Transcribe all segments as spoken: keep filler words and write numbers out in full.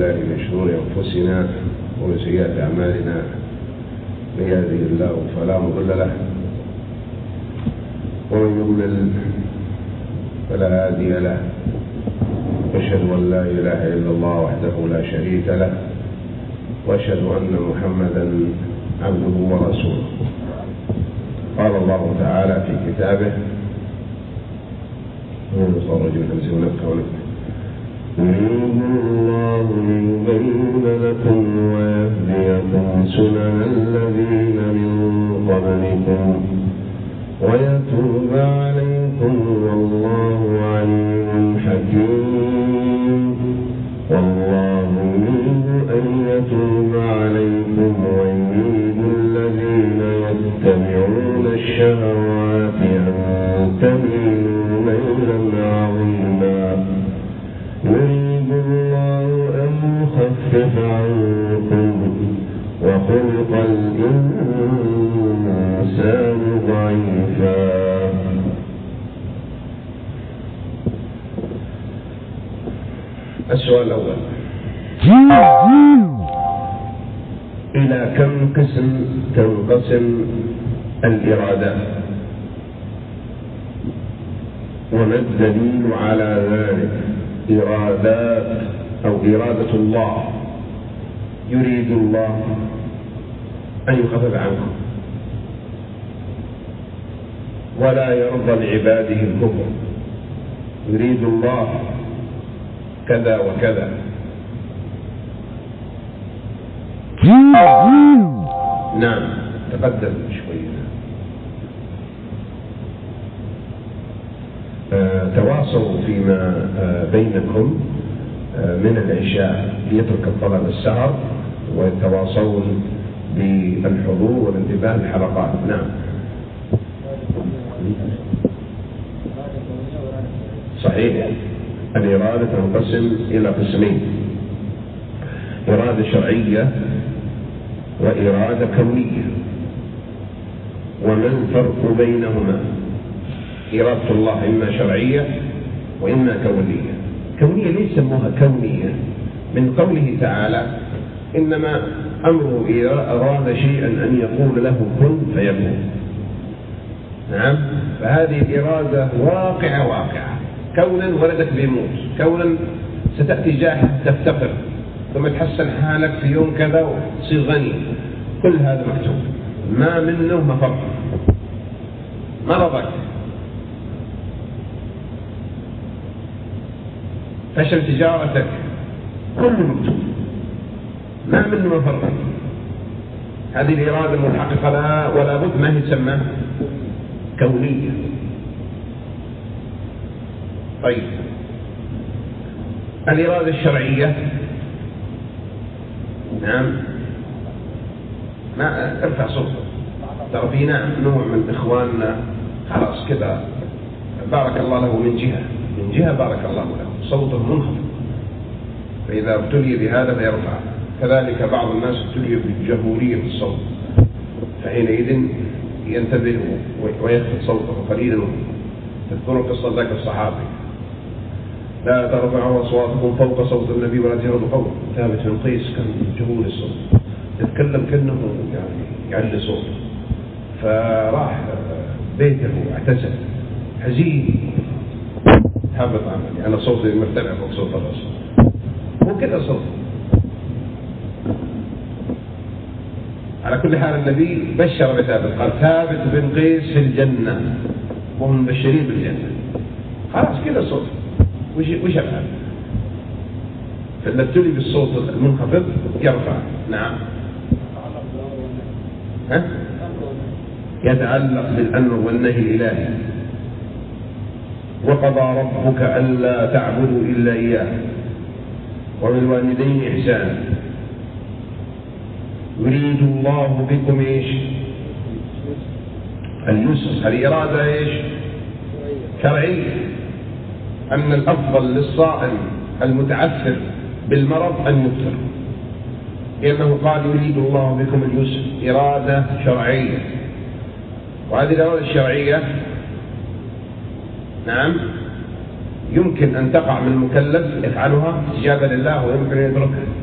بالله من شرور أنفسنا ومن سيئات أعمالنا، من يهده الله فلا مضل له ومن يضلل فلا هادي له، أشهد أن لا إله إلا الله وحده لا شريك له، وأشهد أن محمدا عبده ورسوله. قال الله تعالى في كتابه: يريد الله ليبين لكم ويهديكم سنن الذين من قبلكم ويتوب عليكم والله عليم حكيم. والله يريد أن يتوب عليكم ويريد الذين يتبعون الشهوات أن تميلوا ميلا عظيما. يريد الله أن يخفف عنكم وخلق الإنسان ضعيفا. السؤال الأول: إلى كم قسم تنقسم الإرادات؟ وما الدليل على ذلك؟ إرادات أو إرادة الله، يريد الله أن يخفف عنكم ولا يرضى لعباده الكفر، يريد الله كذا وكذا. نعم، تقدم شوية. آه، تواصلوا فيما آه، بينكم آه، من العشاء ليترك الطلب السهر ويتواصلون بالحضور والانتباه للحلقات. نعم صحيح. الإرادة تنقسم إلى قسمين: إرادة شرعية وإرادة كونية. وما الفرق بينهما؟ إرادة الله إما شرعية وإما كونية. كونية ليس سموها كونية من قوله تعالى: إنما أمره إذا أراد شيئا أن يقول له كن فيكون. نعم، فهذه الإرادة واقعة واقعة. كونا ولدك بيموت، كونا ستأتي جاهز تفتقر، ثم تحسن حالك في يوم كذا وتصير غني، كل هذا مكتوب، ما منه مفر. مرضك، فشل تجارتك، كله مكتوب، ما منه مفر. هذه الإرادة المحققة لها ولا بد ما هي تسمى كونية. طيب، الإرادة الشرعية، نعم، ما ارفع صوتك، ترى في نعم نوع من إخواننا خلاص كذا بارك الله له من جهة من جهة بارك الله له صوته منخفض، فإذا ابتلي بهذا فيرفع. كذلك بعض الناس ابتلي بجهورية الصوت، فحينئذ ينتبه ويخفض صوته قليلا. تذكروا قصة ذاك الصحابي: لا ترفعوا أصواتكم فوق صوت النبي ولا تجهروا بقوله. ثابت بن قيس كان جهور الصوت، يتكلم كأنه يعني يعلي صوته، فراح بيته اعتزل حزين هبط عملي، أنا صوتي مرتفع فوق صوت الرسول، هو كذا صوت. على كل حال النبي بشر بثابت، قال: ثابت بن قيس في الجنة وهم مبشرين بالجنة. خلاص كذا صوت، وش وش أفعل؟ فالنبتلي بالصوت المنخفض يرفع. نعم، ها؟ يتعلق بالأمر والنهي الإلهي. وقضى ربك ألا تعبدوا إلا إياه وبالوالدين إحسانا. يريد الله بكم إيش؟ اليسر. هذه إرادة إيش؟ شرعية. أن الأفضل للصائم المتعثر بالمرض أن يفطر، لأنه قال: يريد الله بكم اليسر. إرادة شرعية. وهذه الإرادة الشرعية نعم يمكن أن تقع من المكلف يفعلها استجابة لله، ويمكن أن يتركها.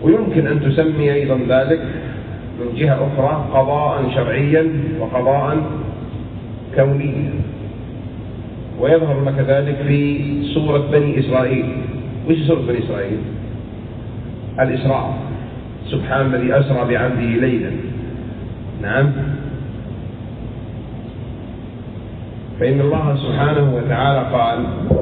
ويمكن أن تسمي أيضا ذلك من جهة أخرى قضاء شرعيا وقضاء كونيا. ويظهر لك ذلك في سورة بني إسرائيل. وش سورة بني إسرائيل؟ الإسراء. سبحان الذي أسرى بعبده ليلا. نعم. فإن الله سبحانه وتعالى قال: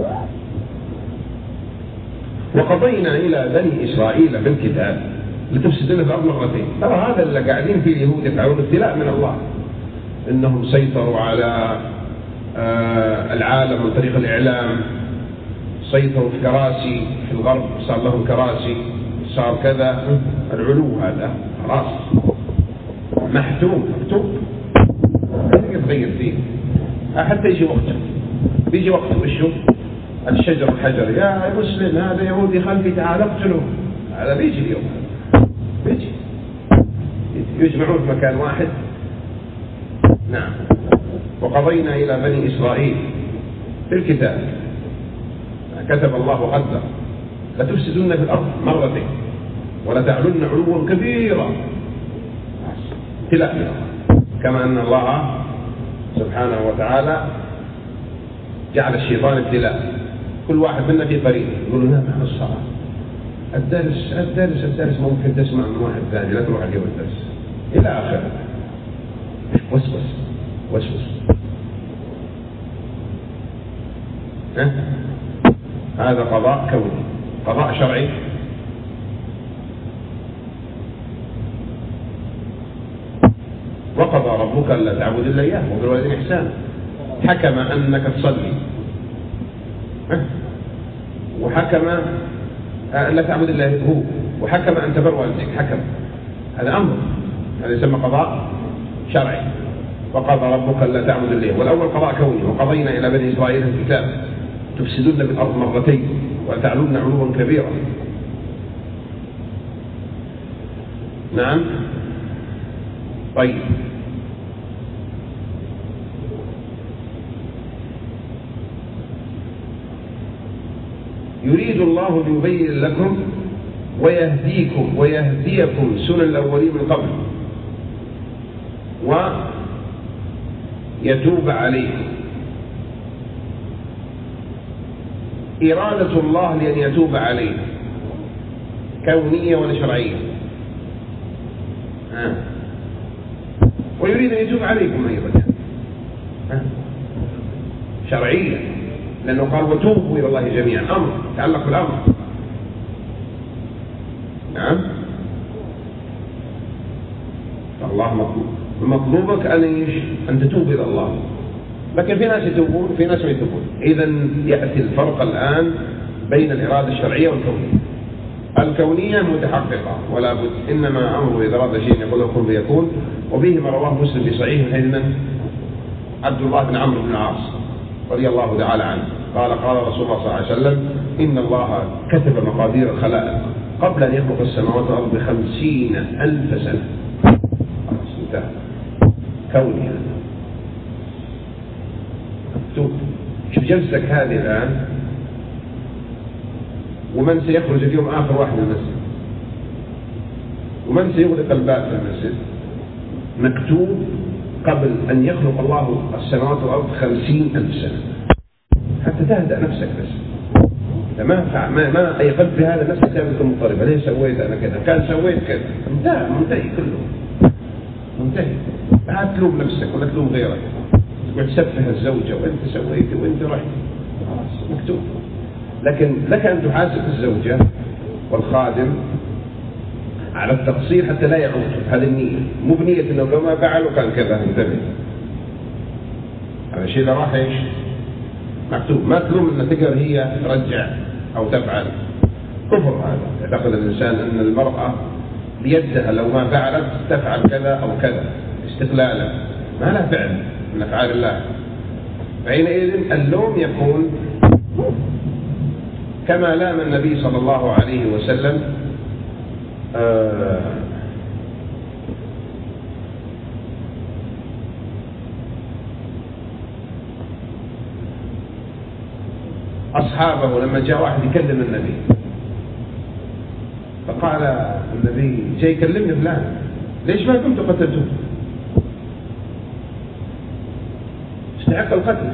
وقضينا إلى بني إسرائيل في الكتاب لتفسدون في الأرض مرتين. ترى هذا اللي قاعدين فيه اليهود يفعلون ابتلاء من الله، إنهم سيطروا على العالم من طريق الإعلام، سيطروا في كراسي في الغرب، صار لهم كراسي، صار كذا. العلو هذا خلاص محتوم مكتوب، ما تقدر تغير فيه. حتى يجي وقته، بيجي وقته وشو؟ الشجر الحجر، يا مسلم هذا يهودي خلفي تعال اقتله. هذا بيجي اليوم، بيجي يجمعون في مكان واحد. نعم. وقضينا إلى بني إسرائيل في الكتاب، كتب الله قدر، لتفسدن في الأرض مرتين ولتعلن علوا كبيرا. ابتلاء من الله، كما أن الله سبحانه وتعالى جعل الشيطان ابتلاء. كل واحد منا في قرين يقول: نام عن الصلاة، الدرس الدرس الدرس ممكن تسمع من واحد ثاني، لا تروح اليوم الدرس، إلى آخره. وسوس وسوس. ها؟ هذا قضاء كوني. قضاء شرعي وقضى ربك ألا تعبد إلا إياه وبالوالدين إحسانا. حكم أنك تصلي، وحكم أن لا تعبد إلا هو، وحكم أن تبر والديك. حكم، هذا أمر، هذا يسمى قضاء شرعي. وقضى ربك ألا تعبد إلا إياه. والأول قضاء كوني. وقضينا إلى بني إسرائيل الكتاب تفسدون في الأرض مرتين وتعلون علوا كبيرا. نعم. طيب، يريد الله ليبين لكم ويهديكم ويهديكم سنن الأولين من قبل ويتوب عليكم. إرادة الله لأن يتوب عليه كونية ولا شرعية؟ آه. ويريد أن يتوب عليكم أيضا آه. شرعية، لأنه قال: وتوبوا إلى الله جميعا. أمر يتعلق بالأمر. نعم. الله مطلوب، مطلوبك أن أن تتوب إلى الله. لكن في ناس يتوبون وفي ناس ما يتوبون. إذن يأتي الفرق الآن بين الإرادة الشرعية والكونية. الكونية متحققة ولا بد، إنما أمره إذا أراد شيء يقول له كن فيكون. وبه ما رواه مسلم في صحيح من حديث عبد الله بن عمرو بن العاص رضي الله تعالى عنه قال: قال رسول الله صلى الله عليه وسلم: إن الله كتب مقادير الخلائق قبل أن يخلق السماوات والأرض بخمسين ألف سنة. انتهى. كوني مكتوب. شوف جلستك هذه الآن، ومن سيخرج اليوم آخر واحد من المسجد، ومن سيغلق الباب في المسجد، مكتوب قبل أن يخلق الله السماوات والأرض خمسين ألف سنة. حتى تهدأ نفسك بس. ما ما ما أيقظت بهذا نفسك تكون مضطربة. ليه سويت أنا كذا؟ كان سويت كذا. انتهى، منتهي كله، منتهي. لا تلوم نفسك ولا تلوم غيرك. تقعد تسفه الزوجة وأنت سويت وأنت رحت. خلاص مكتوب. لكن لك أن تحاسب الزوجة والخادم على التقصير حتى لا يعود. هذه النية، مو بنية إنه لو ما فعلوا كان كذا. انتبه، هذا الشيء راح إيش مكتوب. ما تلوم إن تقدر هي ترجع أو تفعل. كفر هذا. يعتقد الإنسان أن المرأة بيدها لو ما فعلت تفعل كذا أو كذا استقلالا. ما لا فعل من أفعال الله. فحينئذ اللوم يكون كما لام النبي صلى الله عليه وسلم آه أصحابه لما جاء واحد يكلم النبي فقال النبي جاي يكلمني فلان ليش ما كنت قتلته؟ استحق القتل.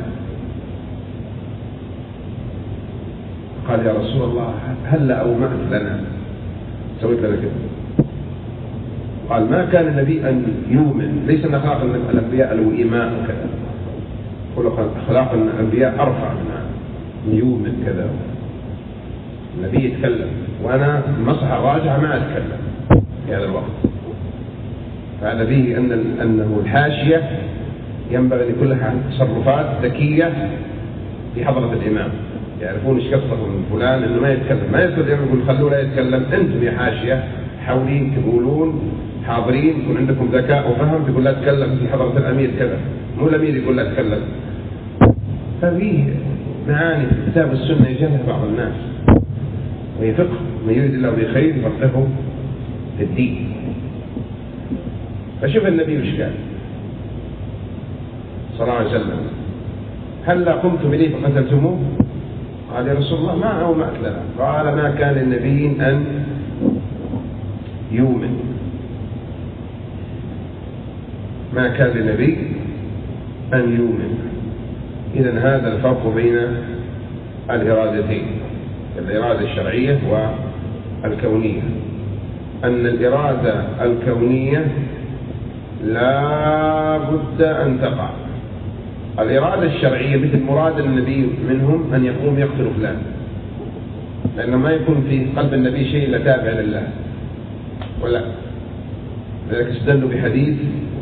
قال يا رسول الله هل أومأت لنا سويت لنا كده؟ قال ما كان النبي أن يؤمن، ليس من أخلاق الأنبياء له إيمان وكذا، أخلاق الأنبياء أرفع منها أن يؤمن كذا. النبي يتكلم وأنا المصلحة الراجعة ما أتكلم في هذا الوقت. فهذا به أن أنه الحاشية ينبغي أن يكون لها تصرفات ذكية في حضرة الإمام، يعرفون ايش قصته من فلان انه ما يتكلم، ما يقدر يقول خلوه لا يتكلم. انتم يا حاشيه حاولين تقولون حاضرين، يكون عندكم ذكاء وفهم، تقول لا تتكلم في حضره الامير كذا، مو الامير يقول لا تتكلم. ففيه معاني في الكتاب والسنه يجهلها بعض الناس، وهي فقه من يريد الله بخير يفقهه في الدين. فشوف النبي وش قال صلى الله عليه وسلم: هلا قمتم اليه فقتلتموه؟ قال يا رسول الله ما أومأت لنا. قال ما كان للنبي أن يؤمن، ما كان للنبي أن يؤمن. إذن هذا الفرق بين الإرادتين، الإرادة الشرعية والكونية. أن الإرادة الكونية لا بد أن تقع. الإرادة الشرعية مثل مراد النبي منهم أن يقوم يقتل فلان، لأنه ما يكون في قلب النبي شيء إلا تابع لله ولا. لذلك استدلوا بحديث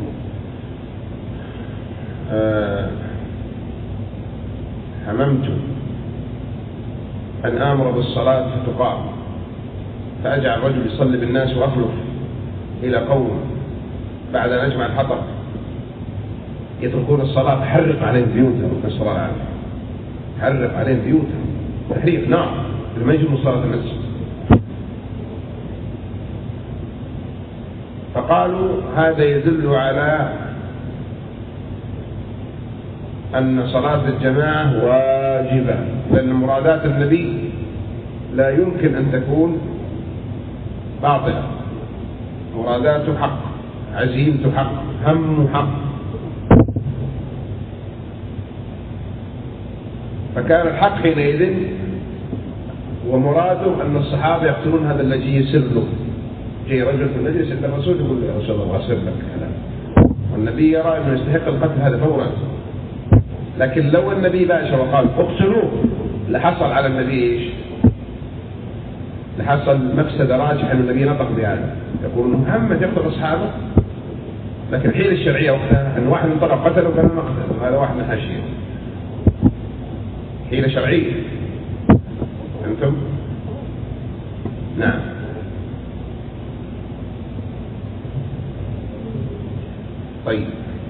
آه هممت أن آمر بالصلاة فتقام، فأجعل رجل يصلي بالناس وأخلف إلى قوم بعد أن أجمع الحطب يتركون الصلاة، حرق عليهم بيوتهم، نسأل الله العافية، حرق عليهم بيوتهم، تحريق نار لما يجوا من صلاة المسجد. فقالوا هذا يدل على أن صلاة الجماعة واجبة، لأن مرادات النبي لا يمكن أن تكون باطلة، مراداته حق، عزيمته حق، همه حق. فكان الحق حينئذ ومراده أن الصحابة يقتلون هذا الذي يسر له. جاء رجل في المجلس عند الرسول يقول يا رسول الله أسر لك كلام، والنبي يرى أنه يستحق القتل هذا فورا. لكن لو النبي باشر وقال اقتلوه لحصل على النبي ايش؟ لحصل مفسدة راجحة أن النبي نطق بهذا، يقول محمد يقتل أصحابه. لكن الحيلة الشرعية وقتها أن واحد من طرف قتله كان مقتل، وهذا واحد من حاشية، حيلة شرعية. أنتم؟ نعم. طيب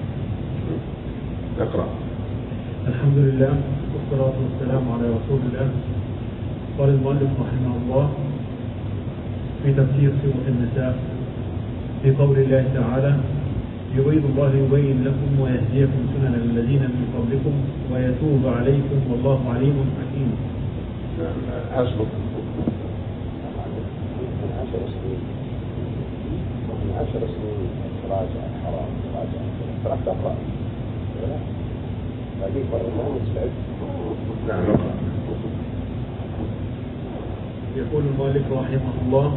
نقرأ. الحمد لله والصلاة والسلام على رسول الله. قال المؤلف رحمه الله في تفسير سورة النساء في قول الله تعالى: يريد الله يبين لكم ويهديكم سنن الذين من قبلكم ويتوب عليكم والله عليم حكيم. حسبك. من عشر سنين من عشر سنين راجع حرام راجع تركت أقرأ بعدين برضه مستعد. نعم. يقول المؤلف رحمه الله: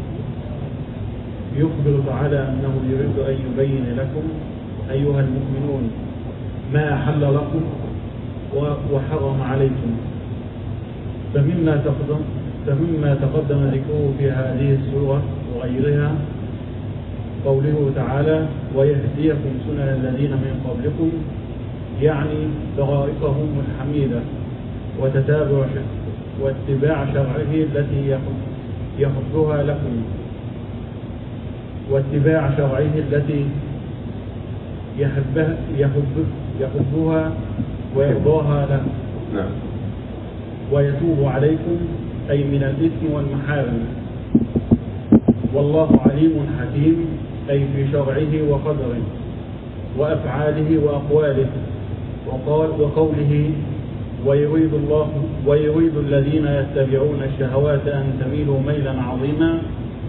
يخبر تعالى أنه يريد أن يبين لكم أيها المؤمنون ما أحل لكم وحرم عليكم. فمما تقدم فمما تقدم ذكره في هذه السورة وغيرها قوله تعالى: ويهديكم سنن الذين من قبلكم، يعني طرائقهم الحميدة وتتابع واتباع شرعه التي يحبها لكم واتباع شرعه التي يحبها يحب يحبها ويرضاها له. نعم. ويتوب عليكم أي من الإثم والمحارم. والله عليم حكيم أي في شرعه وقدره وأفعاله وأقواله. وقال وقوله: ويريد الله ويريد الذين يتبعون الشهوات أن تميلوا ميلا عظيما،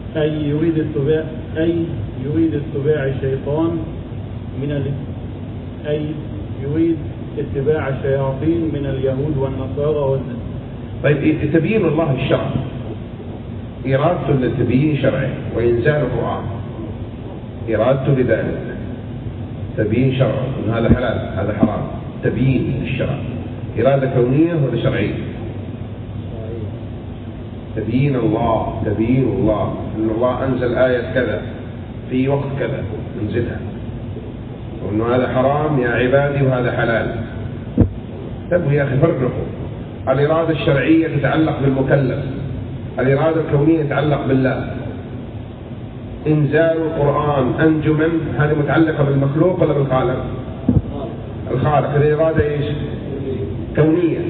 أي يريد اتباع أي يريد اتباع الشيطان من ال... أي يريد اتباع الشياطين من اليهود والنصارى والنصارى. طيب تبيين الله الشرع، إرادته لتبيين شرعه وإنزال القرآن، إرادته لذلك تبيين شرعه إن هذا حلال هذا حرام، تبيين الشرع، إرادة كونية ولا شرعية؟ تبيين الله، تبيين الله إن الله أنزل آية كذا في وقت كذا انزلها، وإنه هذا حرام يا عبادي وهذا حلال. طيب يا أخي فرقوا، الإرادة الشرعية تتعلق بالمكلف، الإرادة الكونية تتعلق بالله. إنزال القرآن أنجما هذه متعلقة بالمخلوق ولا بالخالق؟ الخالق. الإرادة إيش؟ كونية.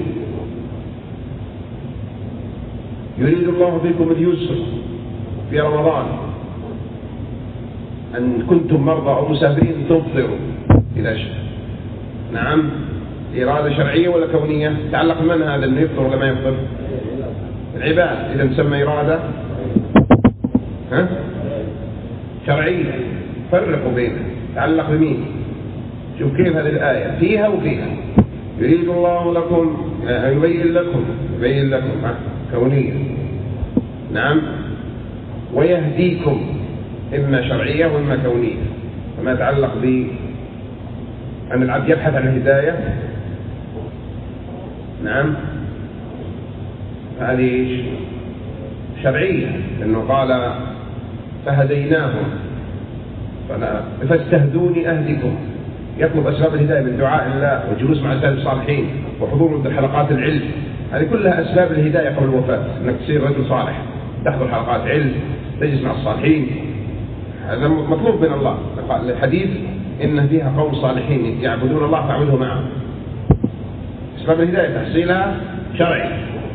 يريد الله بكم اليسر في رمضان، أن كنتم مرضى أو مسافرين تفطروا إذا شئت. نعم، إرادة شرعية ولا كونية؟ تعلق من هذا أنه يفطر ولا ما يفطر؟ العباد. إذا مسمى إرادة ها؟ شرعية. فرقوا بينها، تعلق بمين؟ شوف كيف هذه الآية فيها وفيها. يريد الله لكم يبين لكم يبين لكم ها؟ كونية. نعم. ويهديكم إما شرعية وإما كونية. فما يتعلق ب أن العبد يبحث عن الهداية، نعم، هذه شرعية، لأنه قال فهديناهم فاستهدوني أهدكم. يطلب أسباب الهداية من دعاء الله والجلوس مع السلف الصالحين وحضور حلقات العلم، هذه كلها أسباب الهداية قبل الوفاة، أنك تصير رجل صالح، تحضر حلقات علم، تجلس مع الصالحين، هذا مطلوب من الله. الحديث إن فيها قوم صالحين يعبدون الله فاعبده معهم. أسباب الهداية تحصيلها شرعي،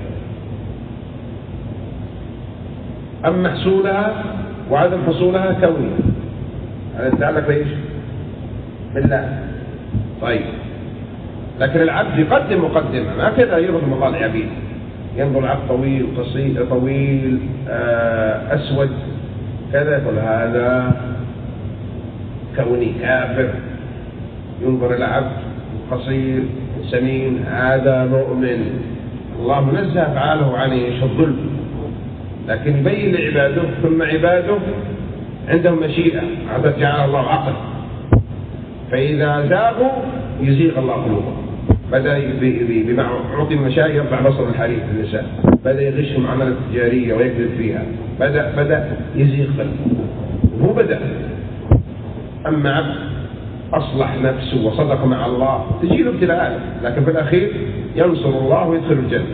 أما حصولها وعدم حصولها كوني. هذا يتعلق بإيش؟ بالله. طيب، لكن العبد يقدم مقدمة، ما كذا يرغب مطالع عبيد، ينظر العبد طويل قصير طويل أسود كذا، يقول هذا كوني كافر. ينظر إلى عبد قصير سمين، هذا مؤمن. الله منزه أفعاله عن الظلم، لكن يبين لعباده، ثم عباده عندهم مشيئة، عبد جعل الله عقل، فإذا زاغوا يزيغ الله قلوبهم. بدأ بما عطي المشايخ يرفع بصر الحريم في النساء، بدأ يغشهم عمل تجارية ويكذب فيها، بدأ بدأ يزيغ قلبه. هو بدأ. أما عبد أصلح نفسه وصدق مع الله تجي له ابتلاءات، لكن في الأخير ينصر الله ويدخل الجنة.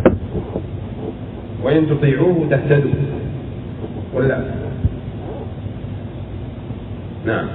وإن تطيعوه تهتدوا ولا؟ نعم.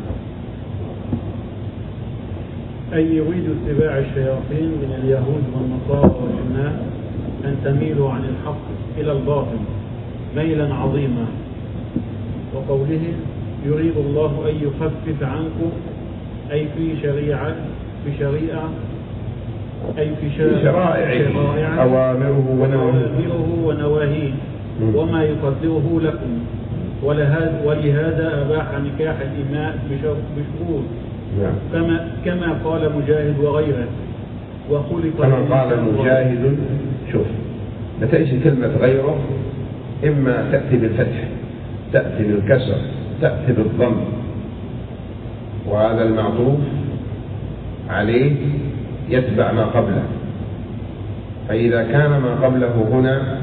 أي يريد اتباع الشياطين من اليهود والنصارى والجنات أن تميلوا عن الحق إلى الباطل ميلا عظيما. وقوله يريد الله أن يخفف عنكم، أي في شريعة في شريعة أي في شرائع أوامره ونواهيه ونواهيه وما يقدره لكم. ولهذا أباح نكاح الإماء بشروط، كما كما قال مجاهد وغيره. وخلق كما قال مجاهد. شوف، نتائج كلمة غيره إما تأتي بالفتح، تأتي بالكسر، تأتي بالضم، وهذا المعطوف عليه يتبع ما قبله. فإذا كان ما قبله هنا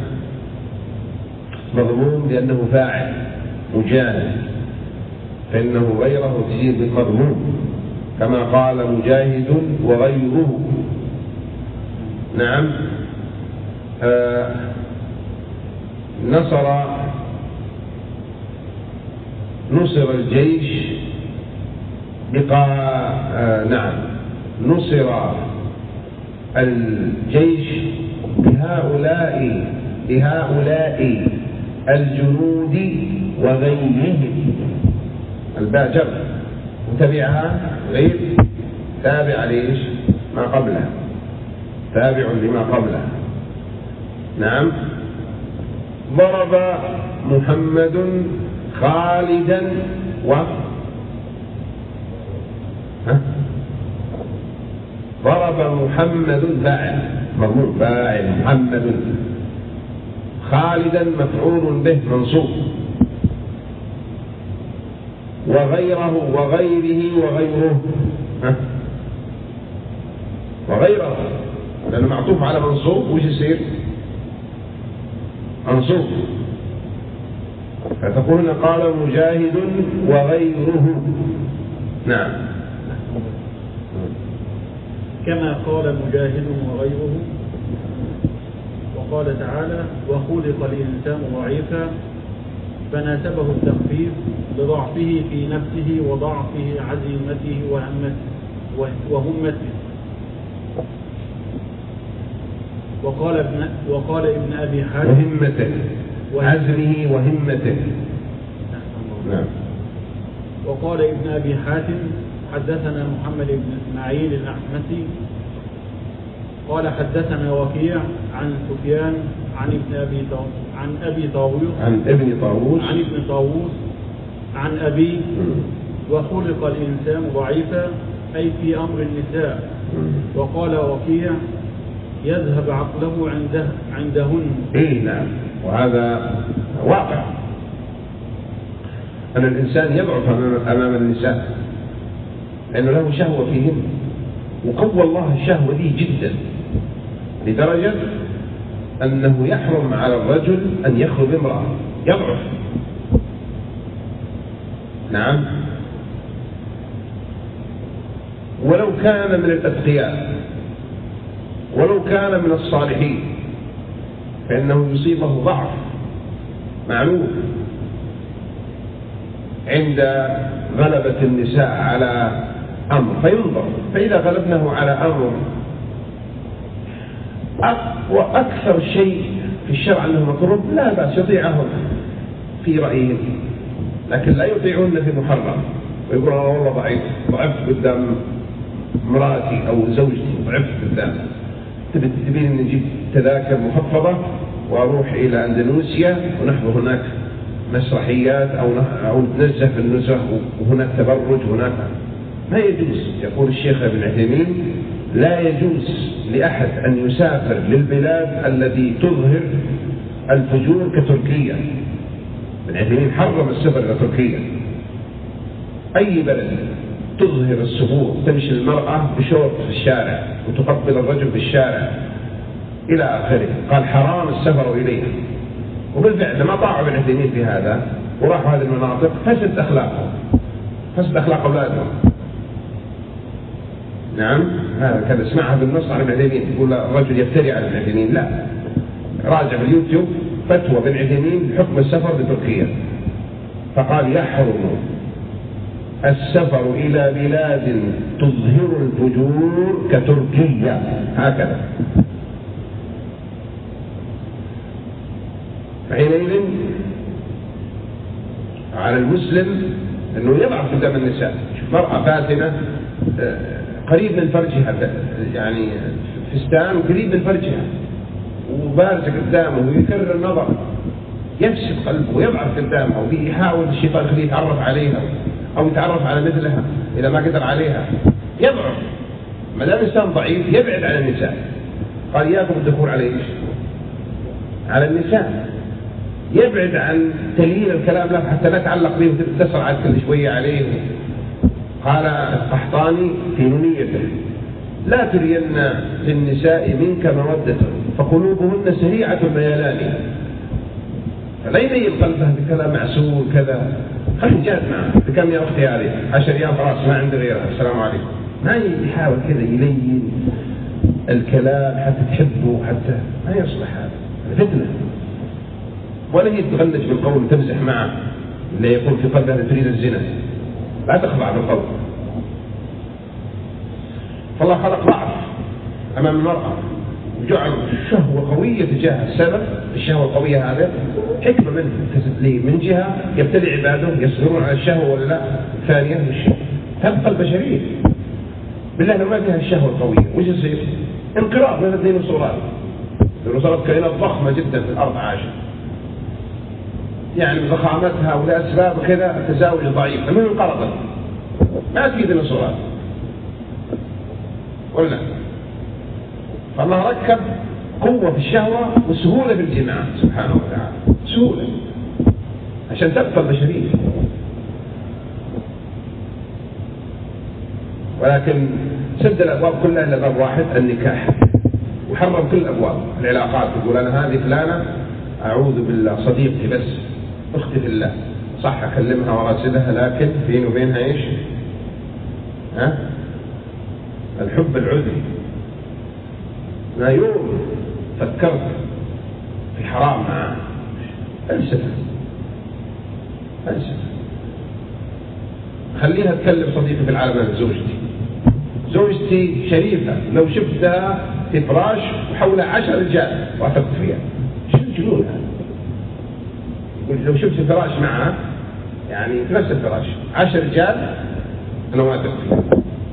مضموم لأنه فاعل مجاهد، فإنه غيره تجيب بالمضموم، كما قال مجاهد وغيره. نعم. آه نصر نصر الجيش بقى آه نعم نصر الجيش بهؤلاء بهؤلاء الجنود وغيرهم. الباء جر وتبعها غير، تابع ليش؟ ما قبلها، تابع لما قبلها. نعم. ضرب محمد خالدا و ها؟ ضرب محمد فاعل مضمون فاعل محمد، خالدا مفعول به منصوب، وغيره وغيره وغيره ها؟ وغيره لأنه معطوف على منصوب وش يصير؟ منصوب. فتقول قال مجاهد وغيره. نعم. كما قال مجاهد وغيره. وقال تعالى وخلق الإنسان ضعيفا فناسبه التخفيف لضعفه في نفسه وضعفه عزيمته وهمته وهمته. وقال ابن وقال ابن أبي حاتم وهمته عزمه وهمته. نعم. وقال ابن أبي حاتم حدثنا محمد بن إسماعيل الأحمسي قال حدثنا وكيع عن سفيان عن ابن أبي عن أبي طاووس عن ابن طاووس عن ابن طاووس عن أبي وخلق الإنسان ضعيفا أي في أمر النساء. وقال وكيع يذهب عقله عنده عندهن. إيه نعم. وهذا واقع أن الإنسان يضعف أمام النساء لأنه له شهوة فيهن، وقوى الله الشهوة دي جدا لدرجة أنه يحرم على الرجل أن يخلو بامرأة، يضعف. نعم. ولو كان من الأتقياء ولو كان من الصالحين فإنه يصيبه ضعف معلوم عند غلبة النساء على أمر فينظر، فإذا غلبنه على أمر وأكثر شيء في الشرع أنه مكروه لا بأس يطيعهم في رأيهم، لكن لا يطيعون في محرم ويقول أنا والله ضعيف ضعفت قدام مراتي أو زوجتي ضعفت قدام، تبين أن نجيب تذاكر مخفضة وأروح إلى أندونيسيا ونحضر هناك مسرحيات أو أو نتنزه في النزه وهناك تبرج هناك. ما يجوز. يقول الشيخ ابن عثيمين لا يجوز لأحد أن يسافر للبلاد التي تظهر الفجور كتركيا. ابن عثيمين حرم السفر إلى تركيا. أي بلد تظهر السفور تمشي المرأة بشورت في الشارع وتقبل الرجل في الشارع إلى آخره، قال حرام السفر إليها. وبالفعل ما طاعوا ابن عثيمين في هذا وراحوا هذه المناطق فسد أخلاقهم فسد أخلاق أولادهم. نعم. هذا كان اسمعها بالنص عن ابن عثيمين يقول الرجل يفتري على ابن عثيمين، لا راجع في اليوتيوب فتوى ابن عثيمين بحكم السفر لتركيا، فقال يحرم السفر إلى بلاد تظهر الفجور كتركيا هكذا. فحينئذ على المسلم أنه يضعف قدام النساء. شوف مرأة فاتنة قريب من فرجها يعني فستان وقريب من فرجها وبارزة قدامه ويكرر النظر يفسد قلبه ويضعف قدامها ويحاول الشيطان يخليه يتعرف عليها أو يتعرف على مثلها إذا ما قدر عليها يضعف. ما دام الإنسان ضعيف يبعد عن النساء. قال إياكم الدخول على إيش؟ على النساء. يبعد عن تليين الكلام له حتى لا تعلق به وتسرع كل شوية عليه. قال القحطاني في نونيته لا ترين للنساء منك مودة فقلوبهن سريعة الميلان. فلا يميل قلبه بكلام معسول كذا، خلي جاد معه بكم يا أختي هذه عشر أيام خلاص ما عندي غيرها السلام عليكم. ما يحاول كذا يلين الكلام حتى تحبه حتى ما يصلح هذا فتنة. ولا هي تغنج بالقول وتمزح معه اللي يقول في قلبها تريد الزنا، لا تخضع بالقول. فالله خلق ضعف أمام المرأة وجعل شهوة قوية تجاه السبب. الشهوة القوية هذا حكمة منه من جهة يبتلي عباده يصبرون على الشهوة ولا لا. ثانيا تبقى البشرية بالله لو ما فيها الشهوة القوية وش يصير؟ انقراض من الديناصورات. الديناصورات كائنات ضخمة جدا في الأرض عاشت يعني بضخامتها ولأسباب كذا تزاوج ضعيف من انقرضت ما تفيد النصرات ولا. فالله ركب قوة في الشهوة وسهولة في الجماع سبحانه وتعالى، سهولة عشان تبقى البشرية. ولكن سد الأبواب كلها إلا باب واحد، النكاح، وحرم كل الأبواب العلاقات. يقول أنا هذه فلانة أعوذ بالله صديقتي بس، أختي في الله، صح أكلمها وراسلها لكن بيني وبينها إيش؟ ها؟ الحب العذري. ما يوم فكرت في حرام معاه أنسف أنسف خليها تكلم صديقي في العالم أنا زوجتي زوجتي شريفة، لو شفتها في فراش وحولها عشر رجال واثق فيها. شو الجنون هذا؟ لو شفت فراش معها يعني في نفس الفراش عشر رجال أنا واثق فيها.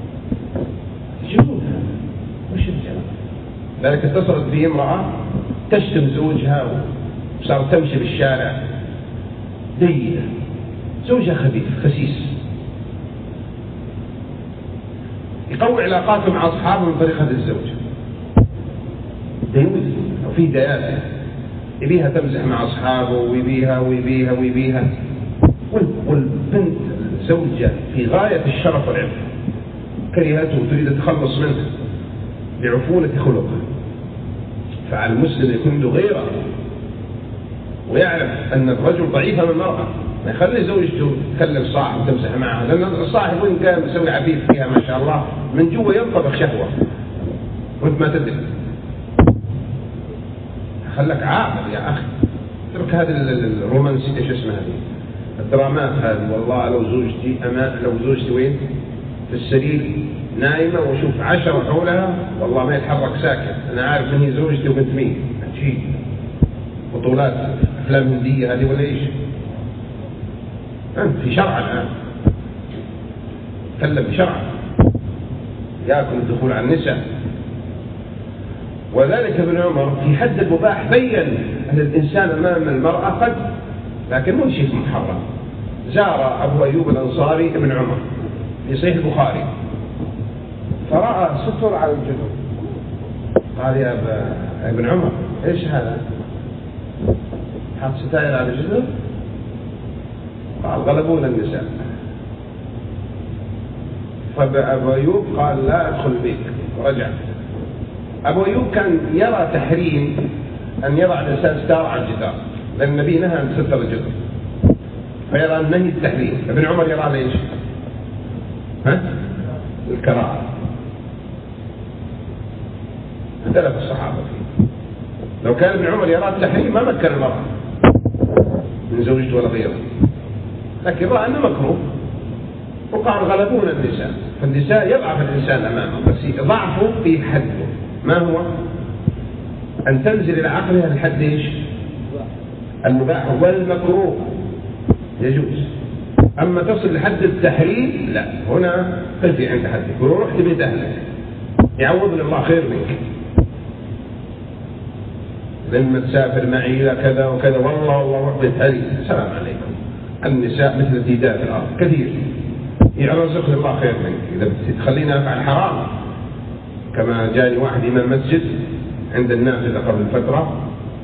جنون هذا، وش الجنون؟ ذلك اتصلت به امرأة تشتم زوجها وصارت تمشي بالشارع دينة، زوجها خبيث خسيس، يقوي علاقاته مع أصحابه من طريقة الزوج ديوث أو في دياثة، يبيها تمزح مع أصحابه ويبيها ويبيها ويبيها. والبنت زوجة في غاية الشرف والعفة كرهته وتريد التخلص منه لعفونة خلقه. فعلى المسلم يكون له غيره ويعرف أن الرجل ضعيف من المرأة، ما يخلي زوجته تكلم صاحب وتمزح معها، لأن الصاحب وإن كان مسوي عفيف فيها ما شاء الله من جوا ينطبخ شهوة وانت ما تدري. خلك عاقل يا أخي، ترك هذه الرومانسية شو اسمها هذه الدرامات هذه. والله لو زوجتي أما لو زوجتي وين في السرير نايمة وشوف عشرة حولها والله ما يتحرك ساكت، أنا عارف من هي زوجتي وبنت مين. عجيب، بطولات أفلام هندية هذه ولا إيش؟ أنت في شرع الآن تكلم بشرع، يأكل الدخول على النساء. وذلك ابن عمر في حد المباح بين أن الإنسان أمام المرأة قد، لكن مو شيء محرم. زار أبو أيوب الأنصاري ابن عمر في صحيح البخاري فرأى ستر على الجدر، قال يا ابن عمر إيش هذا؟ حط ستائر على الجدر؟ قال غلبونا النساء. فأبو أيوب قال لا أدخل بيك ورجع. أبو أيوب كان يرى تحريم أن يضع الإنسان ستار على الجدار، لأن النبي نهى عن ستر الجدر، فيرى النهي التحريم. ابن عمر يرى ليش؟ ها؟ الكراهة. اختلف الصحابة فيه. لو كان ابن عمر يرى التحريم ما مكن المرأة من زوجته ولا غيره، لكن رأى أنه مكروه وقال غلبونا النساء. فالنساء يضعف الإنسان أمامه، بس ضعفه في حده. ما هو؟ أن تنزل إلى عقلها الحد إيش؟ المباح والمكروه يجوز. أما تصل لحد التحريم لا، هنا تنفي عند حدك وروح لبيت أهلك يعوضني الله خير منك، لما تسافر معي إلى كذا وكذا والله والله روح بيت أهلي السلام عليكم. النساء مثل الديدان في الأرض كثير، يرزقني الله خير منك إذا بتخلينا أفعل حرام. كما جاني واحد إمام مسجد عند النافذة قبل فترة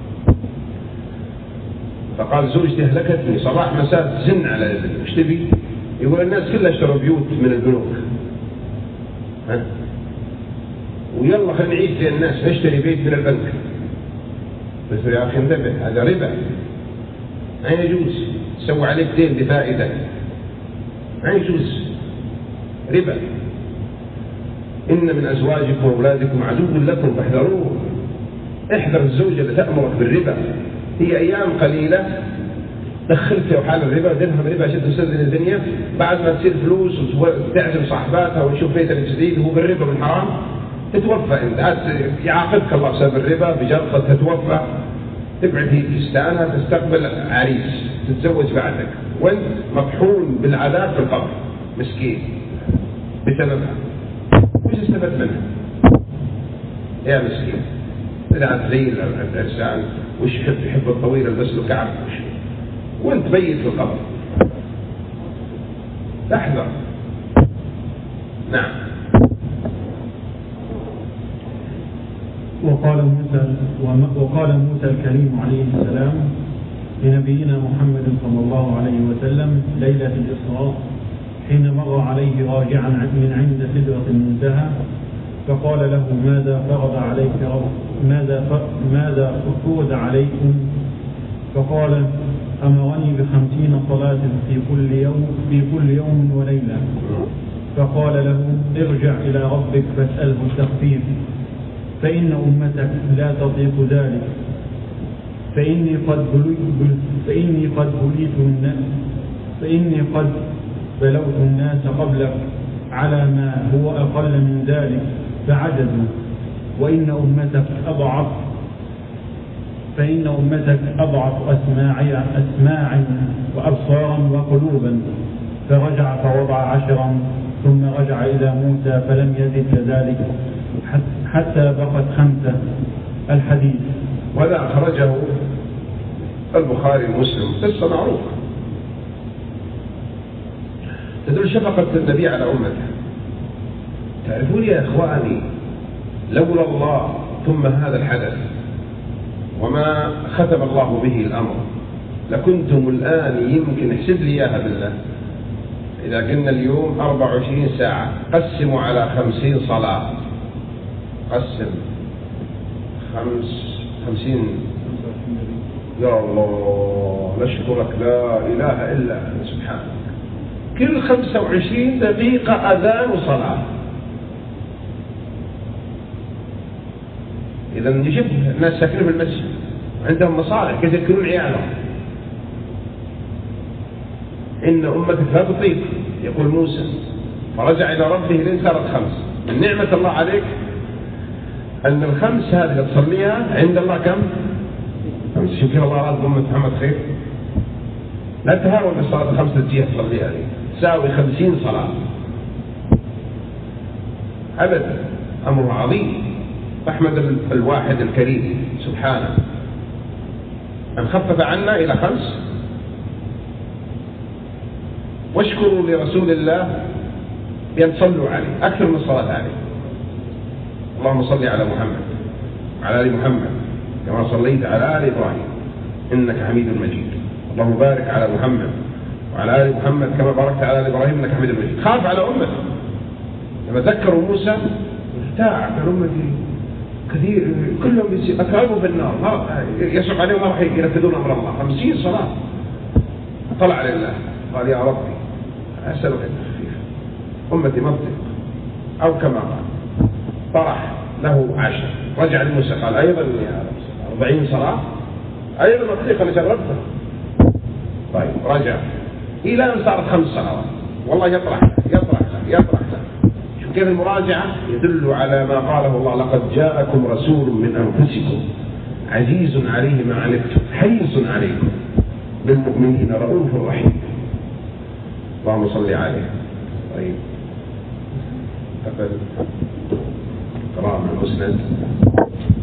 فقال زوجتي أهلكتني صباح مساء تزن على يدي، وش تبي؟ يقول الناس كلها اشتروا بيوت من البنوك، ها؟ ويلا خلينا نعيد زي الناس نشتري بيت من البنك. بس يا أخي انتبه، هذا ربا، ما يجوز. تسوي عليك دين بفائدة، ما يجوز، ربا. إن من أزواجكم وأولادكم عدو لكم فاحذروه. احذر الزوجة اللي تأمرك بالربا. هي أيام قليلة دخلت في حال الربا، درهم ربا عشان تسلل الدنيا، بعد ما تصير فلوس وتعزم صاحباتها وتشوف بيتك الجديد هو بالربا بالحرام تتوفى انت، يعاقبك الله بسبب الربا بجرفة تتوفى، تقعد هي في استانها تستقبل عريس تتزوج بعدك وانت مطحون بالعذاب في القبر مسكين بسببها. وش استفدت منها يا مسكين؟ طلعت زي الانسان وش يحب يحب الطويل البس له كعب، وانت بيت في القبر، تحذر. نعم. وقال موسى وقال موسى الكريم عليه السلام لنبينا محمد صلى الله عليه وسلم ليلة الإسراء حين مر عليه راجعا من عند سدرة المنتهى فقال له ماذا فرض عليك رب ماذا ماذا فرض عليكم؟ فقال أمرني بخمسين صلاة في كل يوم في كل يوم وليلة. فقال له ارجع إلى ربك فاسأله التخفيف فإن أمتك لا تطيق ذلك، فإني قد بليت فإني قد بليت الناس فإني قد بلوت الناس قبلك على ما هو أقل من ذلك فعجزوا، وإن أمتك أضعف فإن أمتك أضعف أسماعا أسماعا وأبصارا وقلوبا. فرجع فوضع عشرا ثم رجع إلى موسى فلم يزد كذلك حتى بقت خمسة. الحديث. وهذا أخرجه البخاري ومسلم، قصة معروفة تدل شفقة النبي على أمته. تعرفون يا إخواني لولا الله ثم هذا الحدث وما ختم الله به الأمر لكنتم الآن يمكن احسب لي إياها بالله إذا قلنا اليوم أربع وعشرين ساعة قسموا على خمسين صلاة، قسم خمس خمسين. يا الله نشكرك لا إله إلا أنت سبحانك. كل خمسة وعشرين دقيقة أذان وصلاة. إذا نشوف الناس ساكنين في المسجد عندهم مصالح كيف يذكرون عيالهم. إن أمتك لا تطيق يقول موسى فرجع إلى ربه لين صارت خمس. من نعمة الله عليك أن الخمس هذه تصليها عند الله كم؟ خمس. شوف كيف الله راد أمة محمد خير. لا تهاون بالصلاة الخمس تجيها تصليها هذه تساوي خمسين صلاة أبدا. أمر عظيم. أحمد الواحد الكريم سبحانه أن خفف عنا إلى خمس. واشكروا لرسول الله بأن تصلوا عليه أكثر من الصلاة عليه. اللهم صل على محمد وعلى آل محمد كما صليت على آل إبراهيم إنك حميد مجيد. اللهم بارك على محمد وعلى آل محمد كما باركت على آل إبراهيم إنك حميد مجيد. خاف على أمته لما ذكروا موسى ارتاع في أمتي كثير كلهم أتعبوا بالنار يسرق عليهم ما راح ينفذون أمر الله. خمسين صلاة. طلع لله قال يا ربي أسألك التخفيف أمتي منطق أو كما قال طرح له عشر. رجع لموسى قال أيضا يا أربعين صلاة أيضا الطريقة اللي جربتها. طيب رجع إلى أن صارت خمس صلوات. والله يطرح يطرح يطرح شوف كيف المراجعة يدل على ما قاله الله لقد جاءكم رسول من أنفسكم عزيز عليه ما عنتم حريص عليكم بالمؤمنين رؤوف رحيم. اللهم صل عليه. طيب قبل قراءة المسند